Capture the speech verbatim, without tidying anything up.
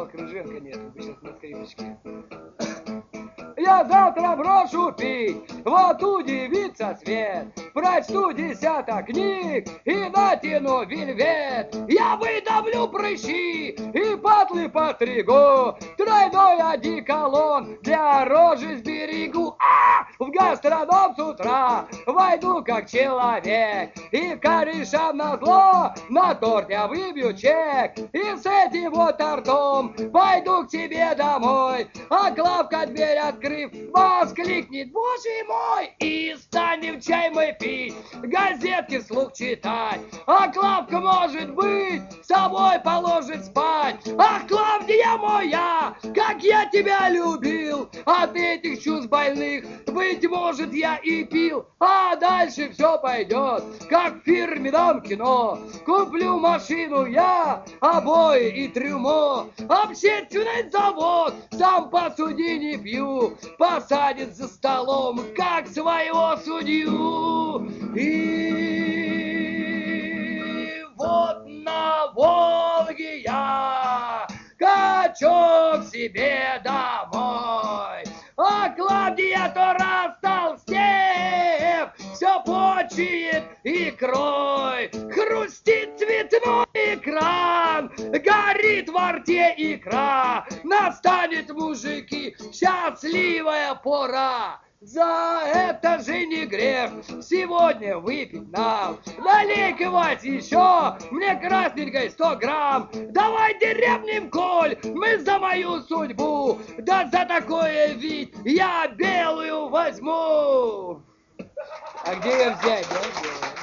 жалко, Рыженко нет, вы сейчас на скрипочке. Я завтра брошу пить, вот удивится свет. Прочту десяток книг и натяну вельвет. Я выдавлю прыщи и патлы постригу. Тройной одеколон для рожи сберегу. А! В гастроном с утра войду как человек. И корешам назло на торт я выбью чек. И с этим вот тортом пойду к тебе домой. А Клавка дверь открыв, воскликнет: боже мой! И станем чай мы пить, газетки вслух читать. А Клавка, может быть, с собой положит спать. Ах, Клавдия моя, как я тебя любил! От этих чувств больных, быть может, я и пил. А дальше все пойдет, как в фирменном кино. Куплю машину я, обои и трюмо. Общественный завод, сам посуди не пью. Посадит за столом, как своего судью. И вот на Волге я качок себе домой. А Клавдия то растолстев, все почует икрой. Хрустит цветной экран, горит во рте икра. Настанет, мужики, счастливая пора. За это же не грех сегодня выпить нам. Налей-ка, Вась, еще мне красненькой сто грамм. Давай деревнем, Коль, мы за мою судьбу. Да за такое ведь я белую возьму. А где ее взять, да?